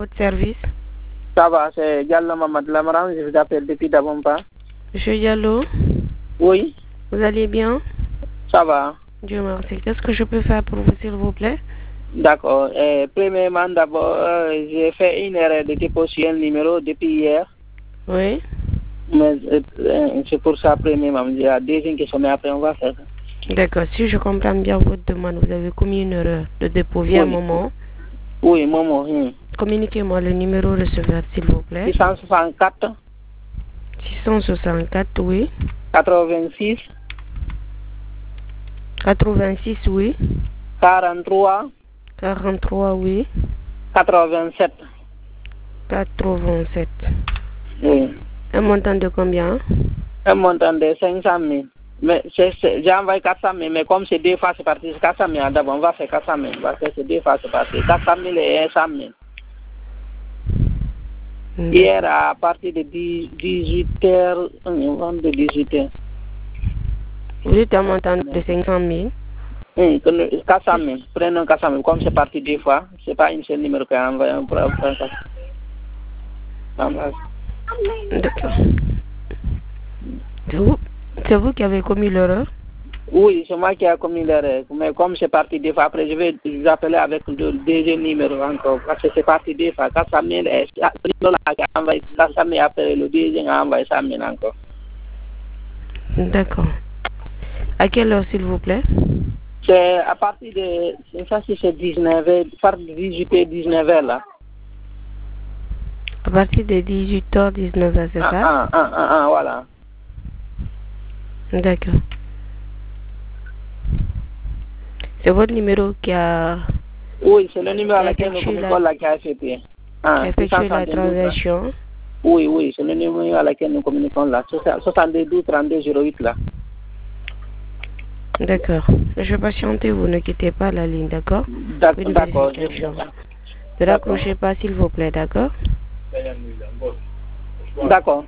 Votre service? Ça va, c'est Diallo Mamad Lamran, je vous appelle depuis Dabompa. Monsieur Diallo? Oui. Vous allez bien? Ça va. Dieu merci. Qu'est-ce que je peux faire pour vous, s'il vous plaît? D'accord. Premièrement, d'abord, j'ai fait une erreur de dépôt sur un numéro depuis hier. Oui. Mais c'est pour ça, premièrement, il y a deuxième question, mais après, on va faire ça. D'accord. Si je comprends bien votre demande, vous avez commis une erreur de dépôt via Momo. Oui, Momo. Communiquez-moi le numéro receveur, s'il vous plaît. 664. 664, oui. 86. 86, oui. 43. 43, oui. 87. 87. Oui. Un montant de combien? Un montant de 500 000. Mais j'ai envoyé 400 000, mais comme c'est deux fois, c'est parti, c'est 400 000. D'abord, on va faire 400 000, parce que c'est deux fois, c'est parti. 400 000 et 100 000. Hier, à partir de 18h, on vend de 18h. Vous dites un montant de 500 000? Oui, 400 000. Prenons 400 000. Comme c'est parti deux fois, c'est pas une seule numéro qu'on a envoyé. On pourra faire ça. D'accord. C'est vous qui avez commis l'erreur? Oui, c'est moi qui ai commis l'erreur. Mais comme c'est parti deux fois, après je vais vous appeler avec le deuxième numéro encore. Parce que c'est parti deux fois. 400 000, le premier a envoyé 400 000, après le deuxième a envoyé 100 000 encore. D'accord. À quelle heure, s'il vous plaît? C'est à partir de, ça c'est 19h, par 18h, 19h là. À partir de 18h, 19h, c'est ça? Voilà. D'accord. C'est votre numéro qui a... Oui, c'est le numéro à laquelle nous communiquons la KFP. Qui a effectué la transaction. Oui, c'est le numéro à laquelle nous communiquons là. 72 32 08 là. D'accord. Je vais patienter, vous ne quittez pas la ligne, d'accord? D'accord. Ne raccrochez pas, s'il vous plaît, d'accord? D'accord.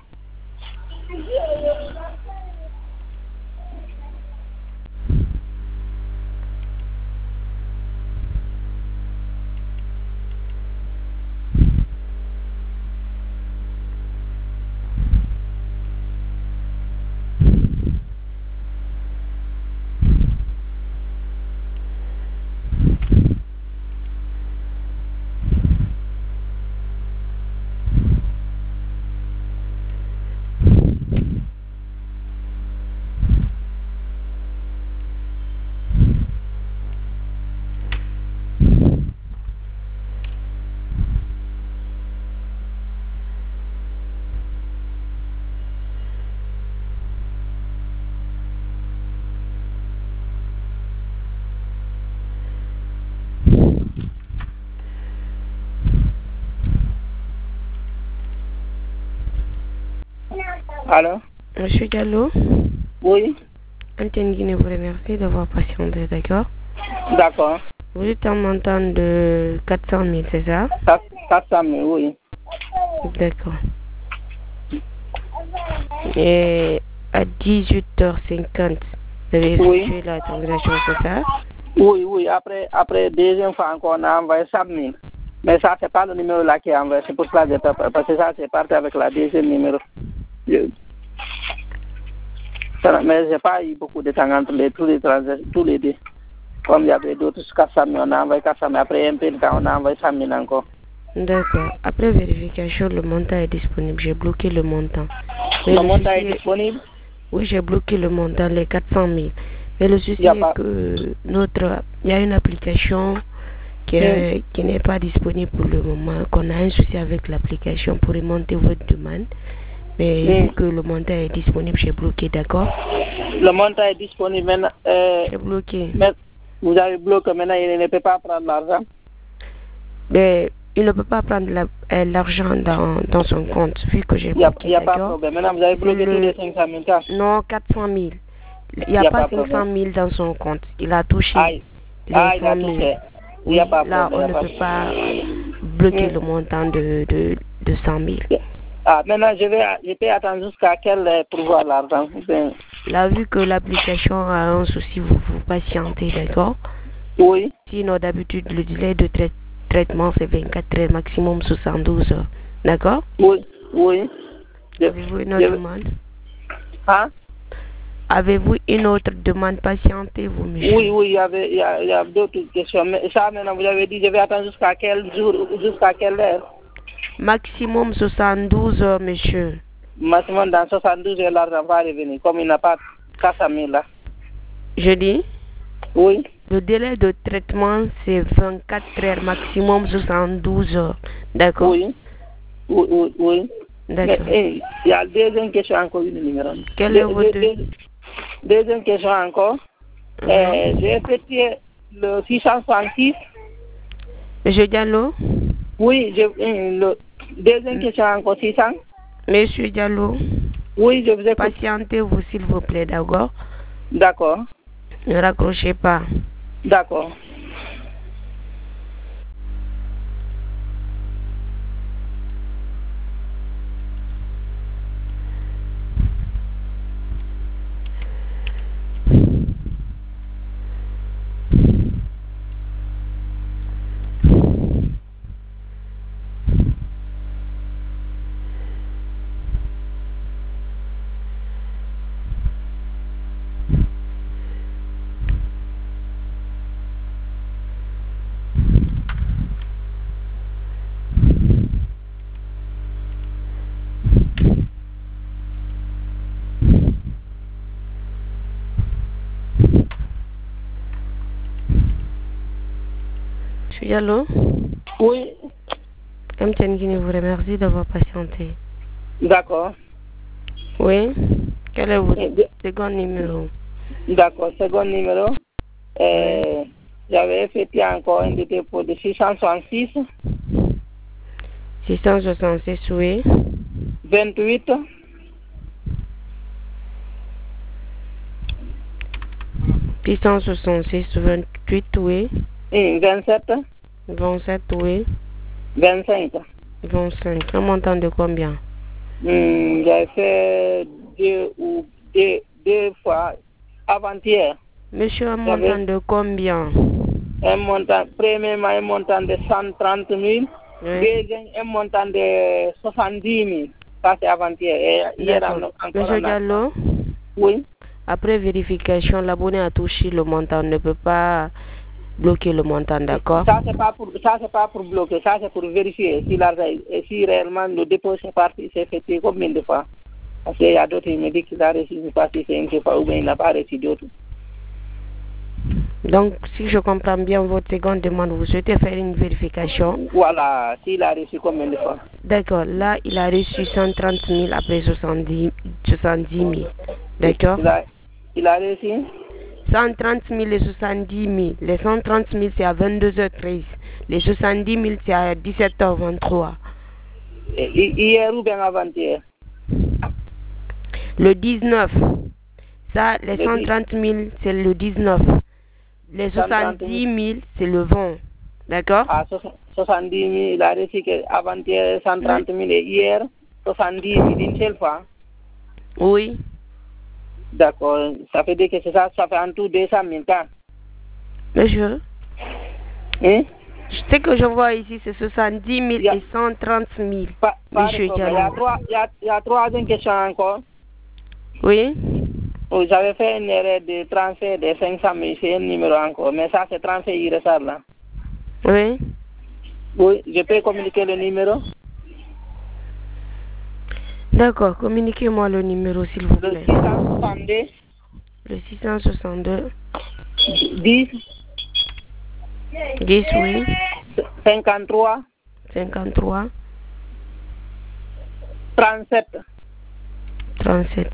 Allô? Monsieur Diallo? Oui. Antenne Guinée vous remercie d'avoir patienté, d'accord? D'accord. Vous êtes un montant de 400 000, c'est ça? 400 000, oui. D'accord. Et à 18h50, vous avez effectué la transaction, c'est ça? Oui. Après, deuxième fois encore, on a envoyé 100 000. Mais ça, c'est pas le numéro là qui est envoyé. C'est pour cela que parce que ça, c'est parti avec la deuxième numéro. Mais j'ai pas eu beaucoup de temps entre tous les transactions, tous les deux. Comme il y avait d'autres 400 000, on a envoyé 400 000. Après un peu de temps, on a envoyé 100 000 encore. D'accord. Après vérification, le montant est disponible. J'ai bloqué le montant. Mais le montant est disponible? Oui, j'ai bloqué le montant, les 400 000. Mais le souci est que il y a une application qui n'est pas disponible pour le moment, qu'on a un souci avec l'application pour remonter votre demande. Mais vu que le montant est disponible, j'ai bloqué, d'accord? Le montant est disponible maintenant. J'ai bloqué. Mais vous avez bloqué maintenant, il ne peut pas prendre l'argent? Mais il ne peut pas prendre l'argent dans son compte, vu que j'ai bloqué. Il n'y a pas de problème. Maintenant, vous avez bloqué tous les 500 000 cas? Non, 400 000. Il n'y a pas 500 000 dans son compte. Il a touché les 100 000. Oui, là, on ne peut pas bloquer le montant de 100 000. Maintenant, je peux attendre jusqu'à quelle heure pour voir l'argent? Là, vu que l'application a un souci, vous patientez, d'accord? Oui. Sinon, d'habitude, le délai de traitement, c'est 24 heures, maximum 72 heures. D'accord? Oui, oui. Avez-vous une autre demande? Hein? Avez-vous une autre demande? Patientez-vous, monsieur. Oui, il y a d'autres questions. Mais ça, maintenant, vous avez dit, je vais attendre jusqu'à quel jour, jusqu'à quelle heure? Maximum 72 heures, monsieur. Maximum dans 72 heures, l'argent va revenir, comme il n'a pas 400 000 là. Je dis? Oui. Le délai de traitement, c'est 24 heures, maximum 72 heures. D'accord? Oui. Oui. D'accord. Mais il y a deuxième question encore, une numéro. Quelle est votre... Deuxième question encore. J'ai effectué le 666. Monsieur Diallo? Oui, le deuxième question encore, 600. Monsieur Diallo? Oui, je vous écoute. Patientez-vous, s'il vous plaît, d'accord? D'accord. Ne raccrochez pas. D'accord. Monsieur Diallo? Oui. MTN Guinée vous remercie d'avoir patienté. D'accord. Oui? Quel est votre second numéro? D'accord, second numéro. J'avais effectué encore un dépôt de 666. 666, oui. 28. 666, 28, oui. 27. 27, oui. 25. 25. Un montant de combien? J'ai fait deux fois avant-hier. Monsieur, un montant de combien? Un montant, premièrement, un montant de 130 000. Oui. Deuxième, un montant de 70 000. Ça, c'est avant-hier. Monsieur Diallo? Oui. Après vérification, l'abonné a touché le montant. On ne peut pas bloquer le montant, d'accord? Ça, c'est pas pour bloquer. Ça, c'est pour vérifier si réellement le dépôt est parti, c'est effectué combien de fois. Parce qu'il y a d'autres qui me disent qu'il a reçu une partie, c'est une fois, ou bien il n'a pas reçu d'autres. Donc, si je comprends bien votre seconde demande, vous souhaitez faire une vérification? Voilà, s'il a reçu combien de fois? D'accord, là, il a reçu 130 000 après 70 000. D'accord? Il a reçu 130 000 et 70 000. Les 130 000, c'est à 22h13. Les 70 000, c'est à 17h23. Hier ou bien avant-hier? Le 19. Ça, les 130 000, c'est le 19. Les 70 000, c'est le 20. D'accord? Ah, 70 000, il a reçu avant-hier 130 000 et hier 70 000 une seule fois. Oui. D'accord. Ça veut dire que c'est ça fait en tout 200 000 cas. Monsieur? Hein? Ce que je vois ici, c'est 70 000 et 130 000. Monsieur Diallo. Il y a troisième question encore. Oui? Oui, j'avais fait une erreur de transfert de 500 000, c'est un numéro encore, mais ça c'est transfert irrégulier là. Oui? Oui, je peux communiquer le numéro? D'accord, communiquez-moi le numéro s'il vous plaît. Le 662. Le 662. 10. 10, oui. 53. 53. 37. 37.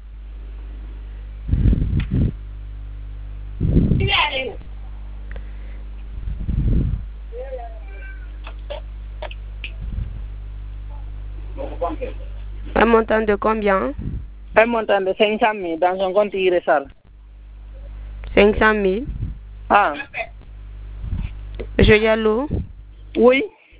Un montant de combien? Un montant de 500 000 dans un compte irrégulier. 500 000? Ah. Monsieur Diallo? Oui.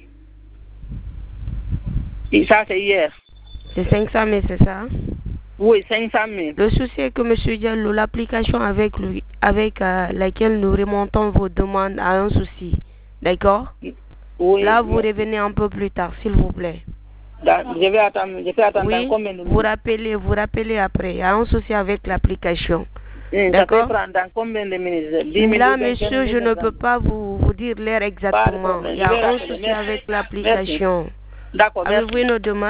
Et ça, c'est hier. C'est 500 000, c'est ça? Oui, 500 000. Le souci est que, monsieur Diallo, l'application avec laquelle nous remontons vos demandes a un souci. D'accord? Oui. Là, vous revenez un peu plus tard, s'il vous plaît. Je vais attendre Oui, combien de minutes? vous rappelez après. Il y a un souci avec l'application. Ça peut prendre dans combien de minutes? 10 minutes, là, monsieur, je ne peux pas vous dire l'heure exactement. Il y a un souci avec l'application. D'accord, merci. Avez-vous une demande?